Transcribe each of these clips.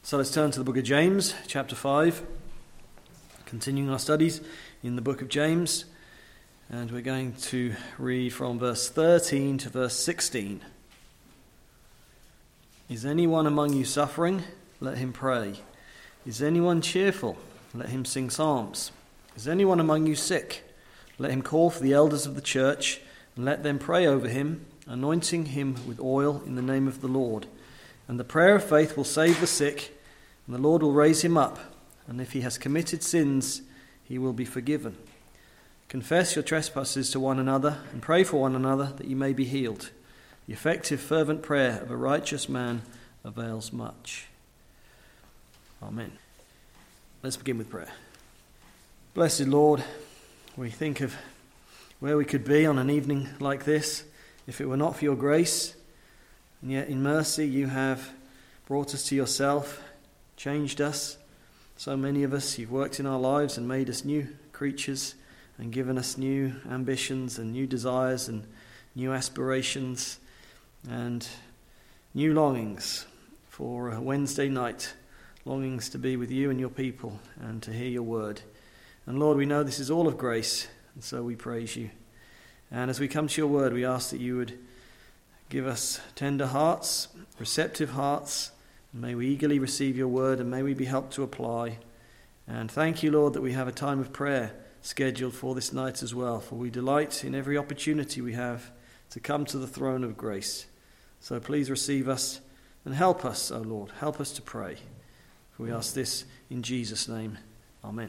So let's turn to the book of James, chapter 5, continuing our studies in the book of James, and we're going to read from verse 13 to verse 16. Is anyone among you suffering? Let him pray. Is anyone cheerful? Let him sing psalms. Is anyone among you sick? Let him call for the elders of the church, and let them pray over him, anointing him with oil in the name of the Lord. And the prayer of faith will save the sick, and the Lord will raise him up, and if he has committed sins, he will be forgiven. Confess your trespasses to one another, and pray for one another that you may be healed. The effective, fervent prayer of a righteous man avails much. Amen. Let's begin with prayer. Blessed Lord, we think of where we could be on an evening like this if it were not for your grace, and yet in mercy you have brought us to yourself, changed us. So many of us, you've worked in our lives and made us new creatures and given us new ambitions and new desires and new aspirations and new longings for a Wednesday night, longings to be with you and your people and to hear your word. And Lord, we know this is all of grace, and so we praise you. And as we come to your word, we ask that you would give us tender hearts, receptive hearts, and may we eagerly receive your word, and may we be helped to apply. And thank you, Lord, that we have a time of prayer scheduled for this night as well, for we delight in every opportunity we have to come to the throne of grace. So please receive us and help us, O Lord. Help us to pray. For we ask this in Jesus' name. Amen.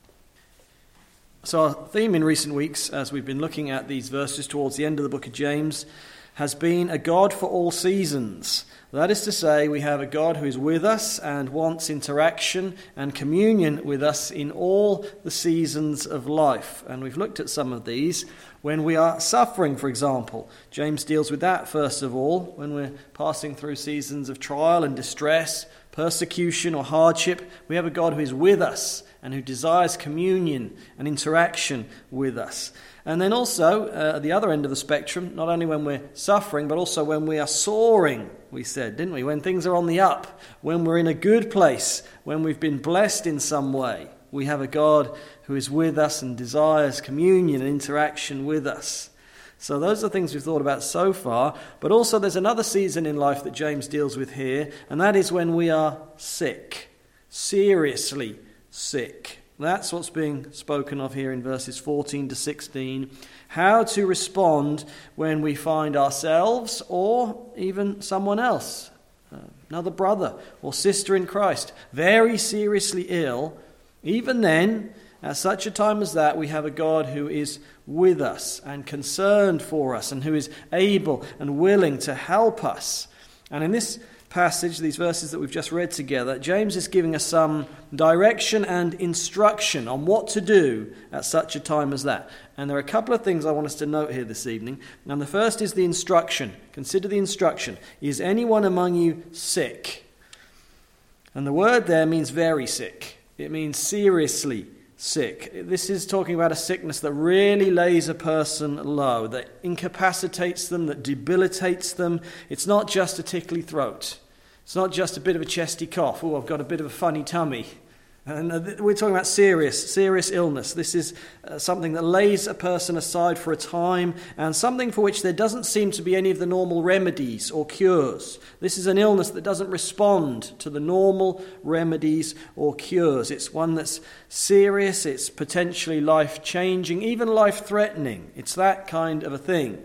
So our theme in recent weeks, as we've been looking at these verses towards the end of the book of James, has been a God for all seasons. That is to say, we have a God who is with us and wants interaction and communion with us in all the seasons of life. And we've looked at some of these. When we are suffering, for example, James deals with that first of all. When we're passing through seasons of trial and distress, persecution or hardship, we have a God who is with us and who desires communion and interaction with us. And then also, at the other end of the spectrum, not only when we're suffering, but also when we are soaring, we said, didn't we? When things are on the up, when we're in a good place, when we've been blessed in some way, we have a God who is with us and desires communion and interaction with us. So those are things we've thought about so far, but also there's another season in life that James deals with here, and that is when we are sick, seriously sick. That's what's being spoken of here in verses 14 to 16. How to respond when we find ourselves or even someone else, another brother or sister in Christ, very seriously ill. Even then, at such a time as that, we have a God who is with us and concerned for us and who is able and willing to help us. And in this passage, these verses that we've just read together, James is giving us some direction and instruction on what to do at such a time as that. And there are a couple of things I want us to note here this evening. And the first is the instruction. Consider the instruction. Is anyone among you sick? And the word there means very sick. It means seriously sick. This is talking about a sickness that really lays a person low, that incapacitates them, that debilitates them. It's not just a tickly throat. It's not just a bit of a chesty cough. Oh, I've got a bit of a funny tummy. And we're talking about serious illness. This is something that lays a person aside for a time and something for which there doesn't seem to be any of the normal remedies or cures. This is an illness that doesn't respond to the normal remedies or cures. It's one that's serious, it's potentially life-changing, even life-threatening. It's that kind of a thing.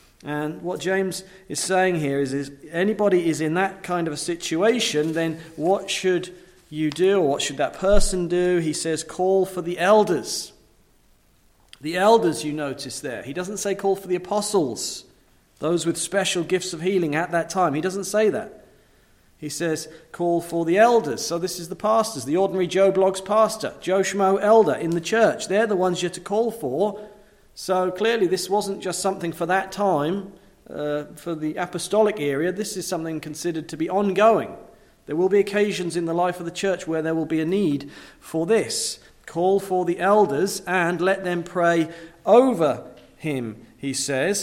And what James is saying here is anybody is in that kind of a situation, then what should you do, or what should that person do? He says, call for the elders. The elders, you notice there. He doesn't say call for the apostles, those with special gifts of healing at that time. He doesn't say that. He says, call for the elders. So this is the pastors, the ordinary Joe Bloggs pastor, Joe Schmo elder in the church. They're the ones you're to call for. So clearly this wasn't just something for that time, for the apostolic era. This is something considered to be ongoing. There will be occasions in the life of the church where there will be a need for this. Call for the elders and let them pray over him, he says.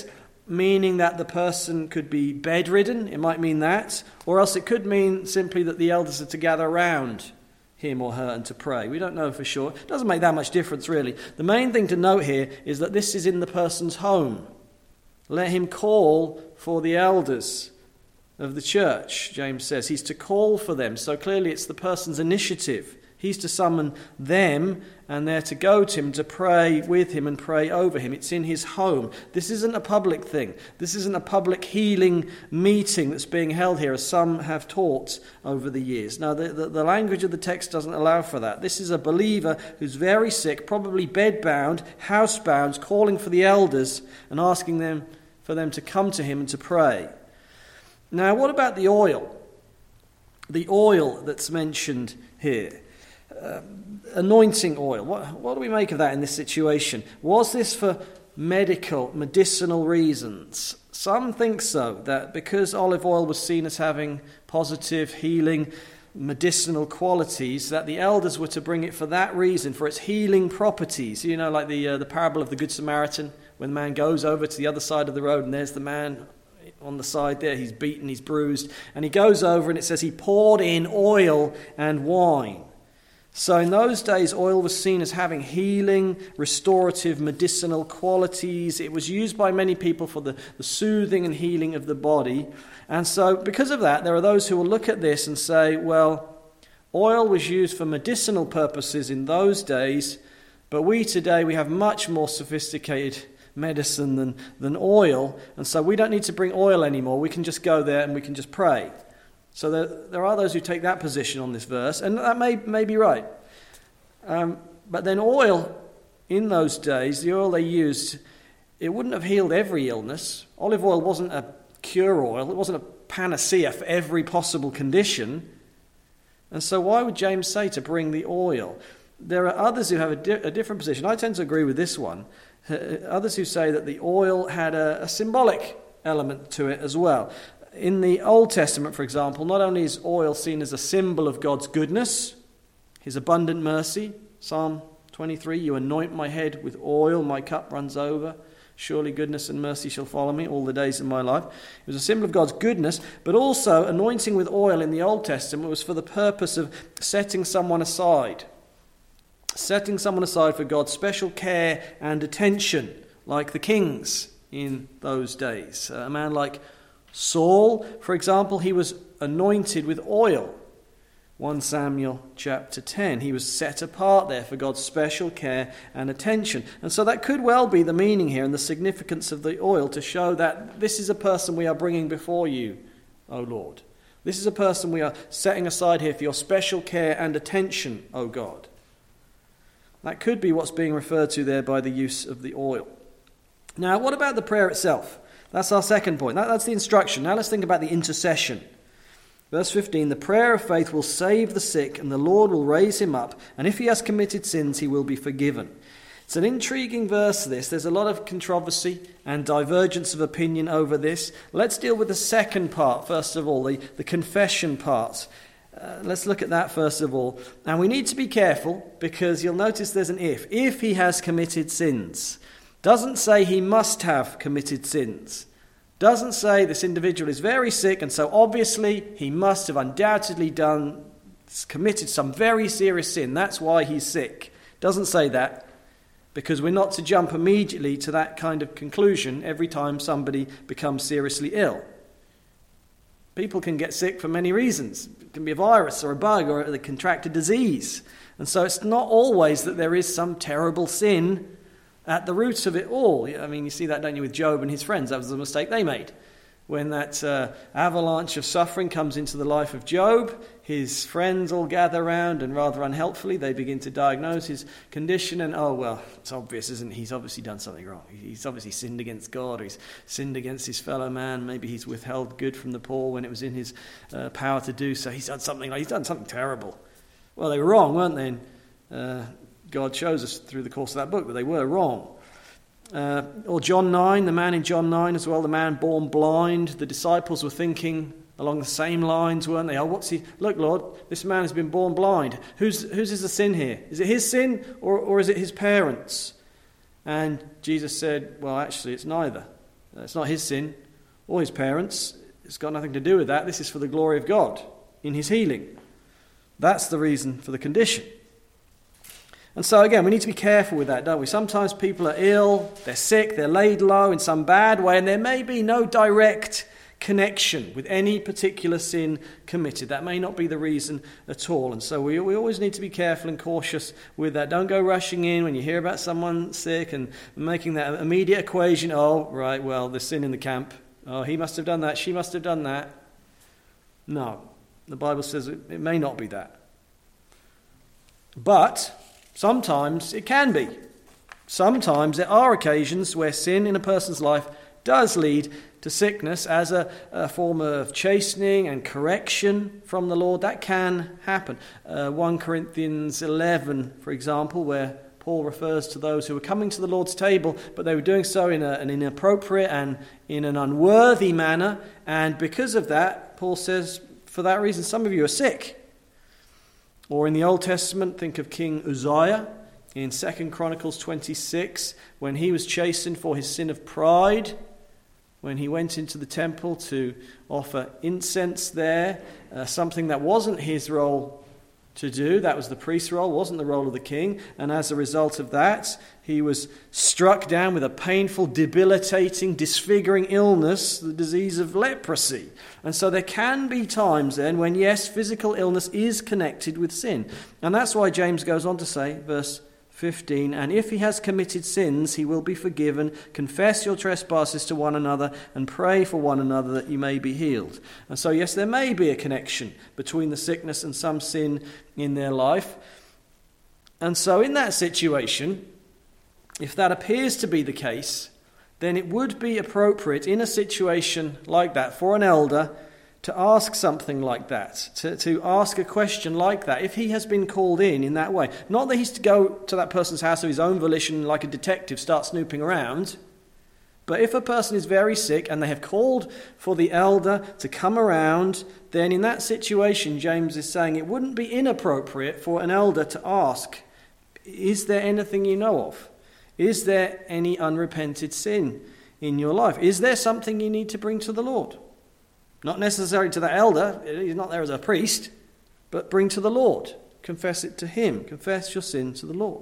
meaning that the person could be bedridden. It might mean that. Or else it could mean simply that the elders are to gather around him or her and to pray. We don't know for sure. It doesn't make that much difference, really. The main thing to note here is that this is in the person's home. Let him call for the elders of the church, James says. He's to call for them. So clearly it's the person's initiative. He's to summon them, and they're to go to him to pray with him and pray over him. It's in his home. This isn't a public thing. This isn't a public healing meeting that's being held here, as some have taught over the years. Now, the language of the text doesn't allow for that. This is a believer who's very sick, probably bedbound, housebound, calling for the elders and asking them for them to come to him and to pray. Now, what about the oil? The oil that's mentioned here. Anointing oil. What do we make of that in this situation? Was this for medicinal reasons? Some think so, that because olive oil was seen as having positive, healing, medicinal qualities, that the elders were to bring it for that reason, for its healing properties. You know, like the parable of the Good Samaritan, when the man goes over to the other side of the road and there's the man on the side there, he's beaten, he's bruised, and he goes over and it says he poured in oil and wine. So in those days, oil was seen as having healing, restorative, medicinal qualities. It was used by many people for the soothing and healing of the body. And so because of that, there are those who will look at this and say, well, oil was used for medicinal purposes in those days, but we today, we have much more sophisticated medicine than oil, and so we don't need to bring oil anymore. We can just go there and we can just pray. So there are those who take that position on this verse, and that may be right. But then oil, in those days, the oil they used, it wouldn't have healed every illness. Olive oil wasn't a cure oil. It wasn't a panacea for every possible condition. And so why would James say to bring the oil? There are others who have a different position. I tend to agree with this one. Others who say that the oil had a symbolic element to it as well. In the Old Testament, for example, not only is oil seen as a symbol of God's goodness, his abundant mercy, Psalm 23, you anoint my head with oil, my cup runs over, surely goodness and mercy shall follow me all the days of my life. It was a symbol of God's goodness, but also anointing with oil in the Old Testament was for the purpose of setting someone aside for God's special care and attention, like the kings in those days. A man like Saul, for example, he was anointed with oil. 1 Samuel chapter 10. He was set apart there for God's special care and attention. And so that could well be the meaning here and the significance of the oil, to show that this is a person we are bringing before you, O Lord. This is a person we are setting aside here for your special care and attention, O God. That could be what's being referred to there by the use of the oil. Now, what about the prayer itself? That's our second point. That's the instruction. Now let's think about the intercession. Verse 15, the prayer of faith will save the sick, and the Lord will raise him up, and if he has committed sins, he will be forgiven. It's an intriguing verse, this. There's a lot of controversy and divergence of opinion over this. Let's deal with the second part, first of all, the confession part. Let's look at that first of all. And we need to be careful, because you'll notice there's an if. If he has committed sins. Doesn't say he must have committed sins. Doesn't say this individual is very sick, and so obviously he must have undoubtedly committed some very serious sin. That's why he's sick. Doesn't say that, because we're not to jump immediately to that kind of conclusion every time somebody becomes seriously ill. People can get sick for many reasons. It can be a virus or a bug, or they contract a disease. And so it's not always that there is some terrible sin at the root of it all. I mean, you see that, don't you, with Job and his friends? That was the mistake they made. When that avalanche of suffering comes into the life of Job, his friends all gather around, and rather unhelpfully they begin to diagnose his condition, and it's obvious, isn't it? He's obviously done something wrong. He's obviously sinned against God, or he's sinned against his fellow man. Maybe he's withheld good from the poor when it was in his power to do so. He's done something terrible. Well, they were wrong, weren't they? And, God shows us through the course of that book that they were wrong. Or John 9, the man in John 9 as well, the man born blind. The disciples were thinking along the same lines, weren't they? Look, Lord, this man has been born blind. Whose is the sin here? Is it his sin or is it his parents? And Jesus said, well, actually, it's neither. It's not his sin or his parents. It's got nothing to do with that. This is for the glory of God in his healing. That's the reason for the condition. And so again, we need to be careful with that, don't we? Sometimes people are ill, they're sick, they're laid low in some bad way, and there may be no direct connection with any particular sin committed. That may not be the reason at all. And so we always need to be careful and cautious with that. Don't go rushing in when you hear about someone sick and making that immediate equation. Oh, right, well, there's sin in the camp. Oh, he must have done that, she must have done that. No, the Bible says it may not be that. But sometimes it can be. Sometimes there are occasions where sin in a person's life does lead to sickness as a form of chastening and correction from the Lord. That can happen. 1 Corinthians 11, for example, where Paul refers to those who were coming to the Lord's table, but they were doing so in an inappropriate and in an unworthy manner. And because of that, Paul says, for that reason, some of you are sick. Or in the Old Testament, think of King Uzziah in 2 Chronicles 26, when he was chastened for his sin of pride, when he went into the temple to offer incense there, something that wasn't his role to do. That was the priest's role, wasn't the role of the king. And as a result of that, he was struck down with a painful, debilitating, disfiguring illness, the disease of leprosy. And so there can be times then when, yes, physical illness is connected with sin. And that's why James goes on to say, verse 15, and if he has committed sins, he will be forgiven. Confess your trespasses to one another and pray for one another that you may be healed. And so, yes, there may be a connection between the sickness and some sin in their life. And so in that situation, if that appears to be the case, then it would be appropriate in a situation like that for an elder to ask something like that, to ask a question like that, if he has been called in that way. Not that he's to go to that person's house of his own volition like a detective, start snooping around, but if a person is very sick and they have called for the elder to come around, then in that situation, James is saying it wouldn't be inappropriate for an elder to ask, is there anything you know of? Is there any unrepented sin in your life? Is there something you need to bring to the Lord? Not necessarily to the elder, he's not there as a priest, but bring to the Lord. Confess it to him. Confess your sin to the Lord.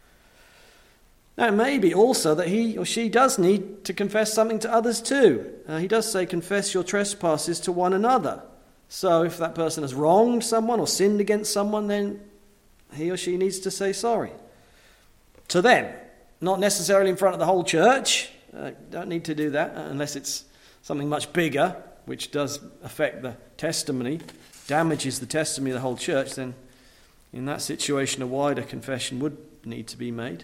Now, it may be also that he or she does need to confess something to others too. He does say, confess your trespasses to one another. So if that person has wronged someone or sinned against someone, then he or she needs to say sorry to them. Not necessarily in front of the whole church. Don't need to do that unless it's something much bigger, which does affect the testimony, damages the testimony of the whole church. Then in that situation, a wider confession would need to be made.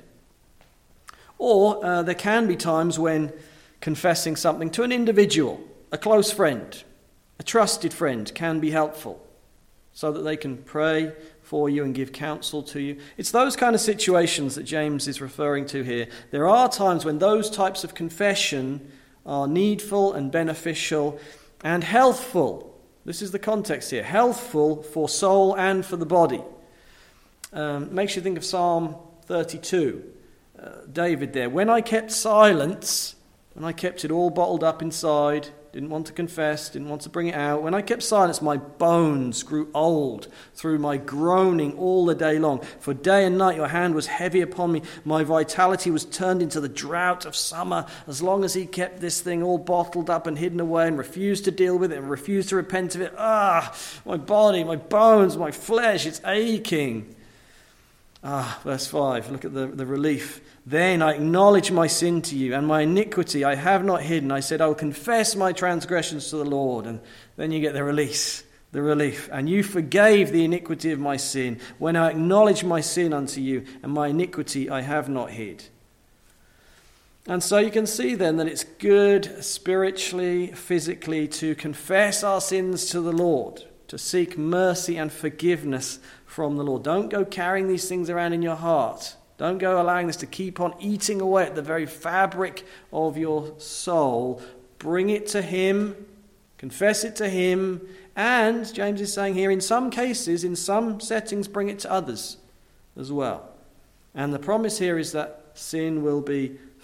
Or there can be times when confessing something to an individual, a close friend, a trusted friend, can be helpful so that they can pray for you and give counsel to you. It's those kind of situations that James is referring to here. There are times when those types of confession are needful and beneficial and healthful. This is the context here. Healthful for soul and for the body. Makes you think of Psalm 32. David there. When I kept silence, when I kept it all bottled up inside, didn't want to confess, didn't want to bring it out. When I kept silence, my bones grew old through my groaning all the day long. For day and night your hand was heavy upon me. My vitality was turned into the drought of summer. As long as he kept this thing all bottled up and hidden away and refused to deal with it and refused to repent of it. My body, my bones, my flesh, it's aching. Verse 5, look at the relief. Then I acknowledge my sin to you, and my iniquity I have not hidden. I said, I will confess my transgressions to the Lord. And then you get the release, the relief. And you forgave the iniquity of my sin, when I acknowledge my sin unto you, and my iniquity I have not hid. And so you can see then that it's good spiritually, physically, to confess our sins to the Lord, to seek mercy and forgiveness from the Lord. Don't go carrying these things around in your heart. Don't go allowing this to keep on eating away at the very fabric of your soul. Bring it to him, confess it to him, and, James is saying here, in some cases, in some settings, bring it to others as well. And the promise here is that sin will be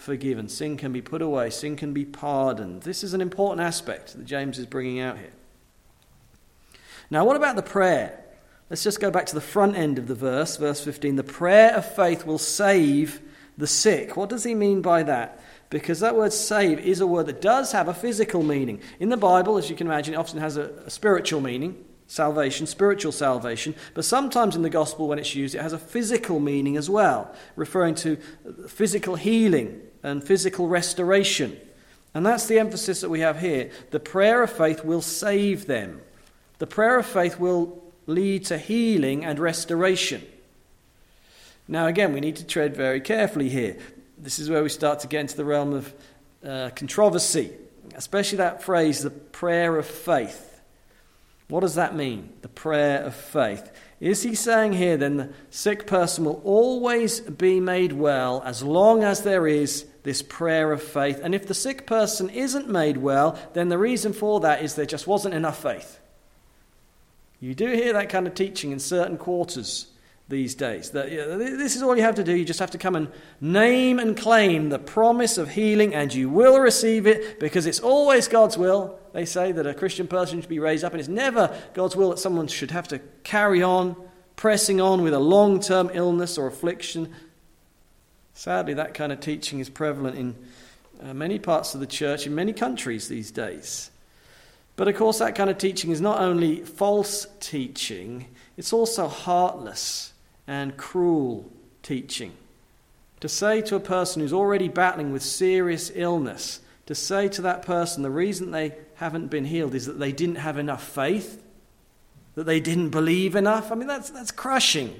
forgiven. Sin can be put away. Sin can be pardoned. This is an important aspect that James is bringing out here. Now, what about the prayer? Let's just go back to the front end of the verse 15. The prayer of faith will save the sick. What does he mean by that? Because that word save is a word that does have a physical meaning. In the Bible, as you can imagine, it often has a spiritual meaning, salvation, spiritual salvation. But sometimes in the gospel, when it's used, it has a physical meaning as well, referring to physical healing and physical restoration. And that's the emphasis that we have here. The prayer of faith will save them. The prayer of faith will lead to healing and restoration. Now again, we need to tread very carefully here. This is where we start to get into the realm of controversy, especially that phrase, the prayer of faith. What does that mean, the prayer of faith? Is he saying here then the sick person will always be made well as long as there is this prayer of faith? And if the sick person isn't made well, then the reason for that is there just wasn't enough faith. You do hear that kind of teaching in certain quarters these days. That this is all you have to do. You just have to come and name and claim the promise of healing and you will receive it because it's always God's will. They say that a Christian person should be raised up and it's never God's will that someone should have to carry on, pressing on with a long-term illness or affliction. Sadly, that kind of teaching is prevalent in many parts of the church, in many countries these days. But of course, that kind of teaching is not only false teaching, it's also heartless and cruel teaching. To say to a person who's already battling with serious illness, to say to that person the reason they haven't been healed is that they didn't have enough faith, that they didn't believe enough. I mean, that's crushing.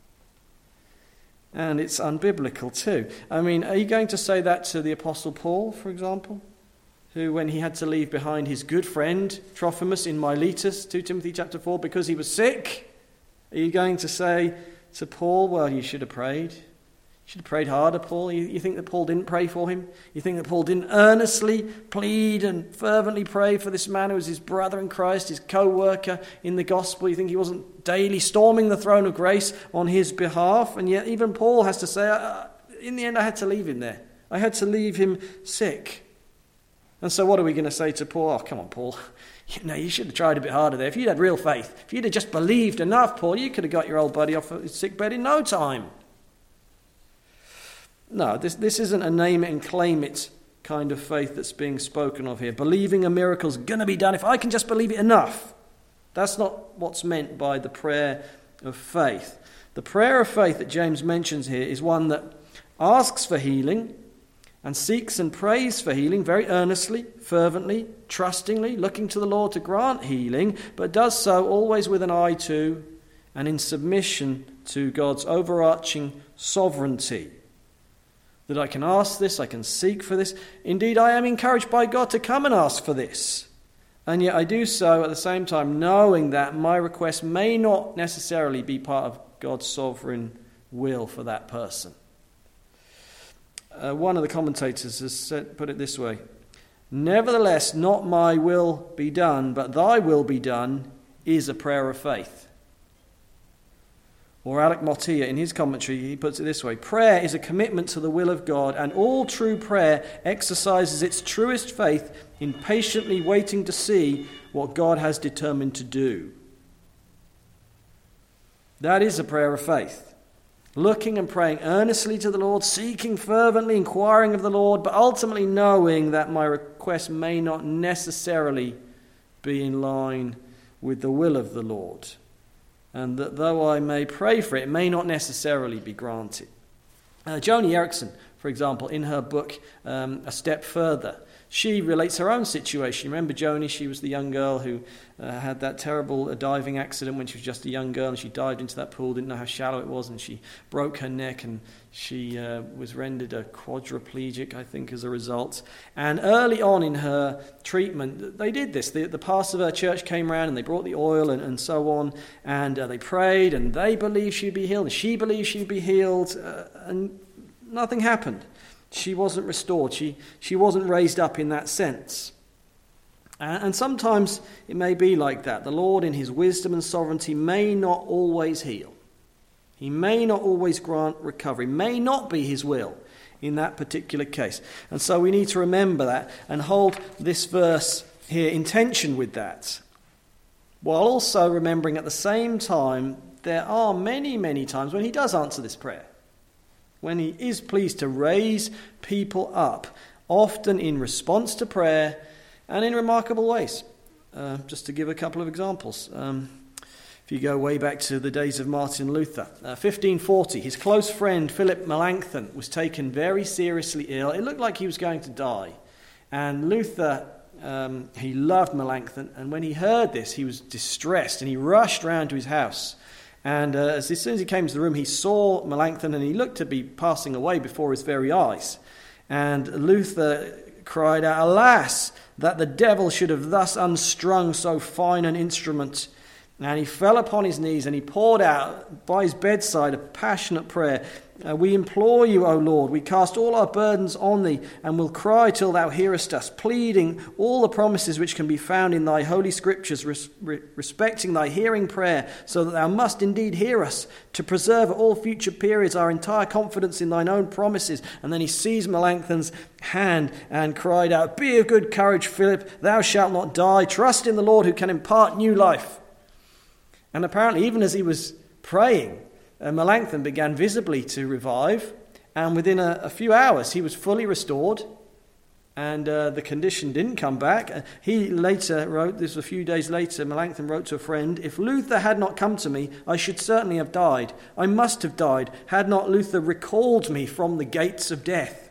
And it's unbiblical too. I mean, are you going to say that to the Apostle Paul, for example? Who, when he had to leave behind his good friend Trophimus in Miletus, 2 Timothy chapter 4, because he was sick, are you going to say to Paul, well, you should have prayed? You should have prayed harder, Paul? You think that Paul didn't pray for him? You think that Paul didn't earnestly plead and fervently pray for this man who was his brother in Christ, his co-worker in the gospel? You think he wasn't daily storming the throne of grace on his behalf? And yet even Paul has to say, in the end I had to leave him there. I had to leave him sick. And so what are we going to say to Paul? Oh, come on, Paul. You should have tried a bit harder there. If you'd had real faith, if you'd have just believed enough, Paul, you could have got your old buddy off his sick bed in no time. No, this isn't a name it and claim it kind of faith that's being spoken of here. Believing a miracle's going to be done if I can just believe it enough. That's not what's meant by the prayer of faith. The prayer of faith that James mentions here is one that asks for healing, and seeks and prays for healing very earnestly, fervently, trustingly, looking to the Lord to grant healing, but does so always with an eye to and in submission to God's overarching sovereignty. That I can ask this, I can seek for this. Indeed, I am encouraged by God to come and ask for this. And yet I do so at the same time knowing that my request may not necessarily be part of God's sovereign will for that person. One of the commentators has put it this way: nevertheless, not my will be done, but thy will be done is a prayer of faith. Or Alec Mottia, in his commentary, he puts it this way: prayer is a commitment to the will of God, and all true prayer exercises its truest faith in patiently waiting to see what God has determined to do. That is a prayer of faith. Looking and praying earnestly to the Lord, seeking fervently, inquiring of the Lord, but ultimately knowing that my request may not necessarily be in line with the will of the Lord, and that though I may pray for it, it may not necessarily be granted. Joni Eareckson, for example, in her book, A Step Further, she relates her own situation. Remember Joni? She was the young girl who had that terrible diving accident when she was just a young girl, and she dived into that pool, didn't know how shallow it was, and she broke her neck, and she was rendered a quadriplegic, I think, as a result. And early on in her treatment, they did this. The pastor of her church came around, and they brought the oil and so on, and they prayed, and they believed she'd be healed, and she believed she'd be healed, and nothing happened. She wasn't restored. She wasn't raised up in that sense. And sometimes it may be like that. The Lord, in his wisdom and sovereignty, may not always heal. He may not always grant recovery. May not be his will. in that particular case. And so we need to remember that and hold this verse here in tension with that, while also remembering at the same time there are many, many times when he does answer this prayer, when he is pleased to raise people up, often in response to prayer and in remarkable ways. Just to give a couple of examples. If you go way back to the days of Martin Luther, 1540, his close friend Philip Melanchthon was taken very seriously ill. It looked like he was going to die. And Luther, he loved Melanchthon, and when he heard this, he was distressed, and he rushed round to his house. And as soon as he came to the room, he saw Melanchthon, and he looked to be passing away before his very eyes. And Luther cried out, "Alas, that the devil should have thus unstrung so fine an instrument." And he fell upon his knees and he poured out by his bedside a passionate prayer. "We implore you, O Lord, we cast all our burdens on thee and will cry till thou hearest us, pleading all the promises which can be found in thy holy scriptures respecting thy hearing prayer, so that thou must indeed hear us, to preserve at all future periods our entire confidence in thine own promises." And then he seized Melanchthon's hand and cried out, "Be of good courage, Philip, thou shalt not die. Trust in the Lord who can impart new life." And apparently, even as he was praying, Melanchthon began visibly to revive, and within a few hours he was fully restored, and the condition didn't come back. He later wrote, this was a few days later, Melanchthon wrote to a friend, "If Luther had not come to me, I should certainly have died. I must have died, had not Luther recalled me from the gates of death."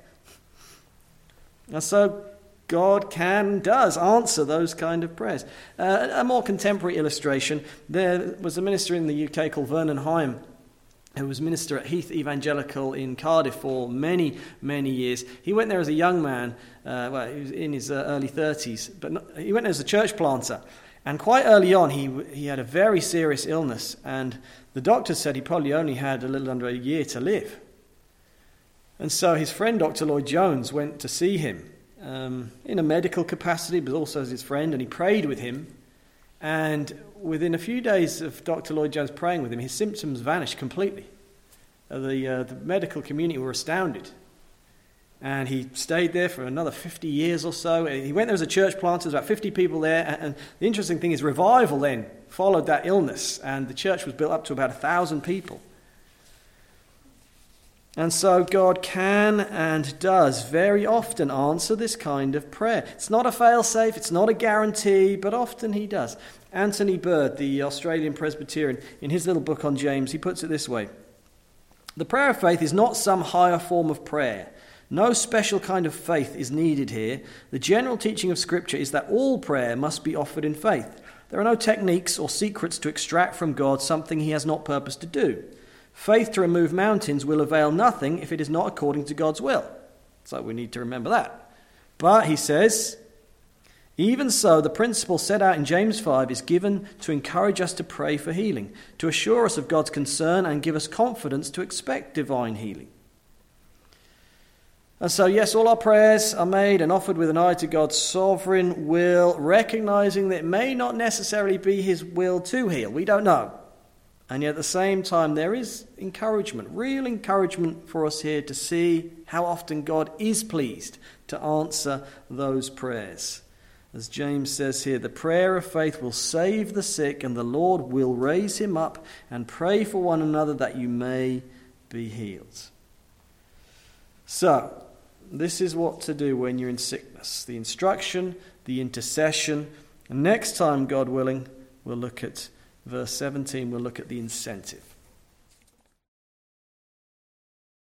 And so God does answer those kind of prayers. A more contemporary illustration, there was a minister in the UK called Vernon Hyam, who was minister at Heath Evangelical in Cardiff for many, many years. He went there as a young man, he was in his early 30s, but he went there as a church planter. And quite early on, he had a very serious illness, and the doctor said he probably only had a little under a year to live. And so his friend, Dr. Lloyd Jones, went to see him, in a medical capacity, but also as his friend, and he prayed with him. And within a few days of Dr. Lloyd Jones praying with him, his symptoms vanished completely. The medical community were astounded. And he stayed there for another 50 years or so. He went there as a church planter, there was about 50 people there. And the interesting thing is revival then followed that illness, and the church was built up to about 1,000 people. And so God can and does very often answer this kind of prayer. It's not a fail-safe, it's not a guarantee, but often he does. Anthony Bird, the Australian Presbyterian, in his little book on James, he puts it this way: "The prayer of faith is not some higher form of prayer. No special kind of faith is needed here. The general teaching of Scripture is that all prayer must be offered in faith. There are no techniques or secrets to extract from God something he has not purposed to do. Faith to remove mountains will avail nothing if it is not according to God's will." So we need to remember that. But he says, "Even so, the principle set out in James 5 is given to encourage us to pray for healing, to assure us of God's concern and give us confidence to expect divine healing." And so, yes, all our prayers are made and offered with an eye to God's sovereign will, recognizing that it may not necessarily be his will to heal. We don't know. And yet at the same time, there is encouragement, real encouragement for us here to see how often God is pleased to answer those prayers. As James says here, the prayer of faith will save the sick, and the Lord will raise him up, and pray for one another that you may be healed. So, this is what to do when you're in sickness. The instruction, the intercession. And next time, God willing, we'll look at Verse 17, we'll look at the incentive.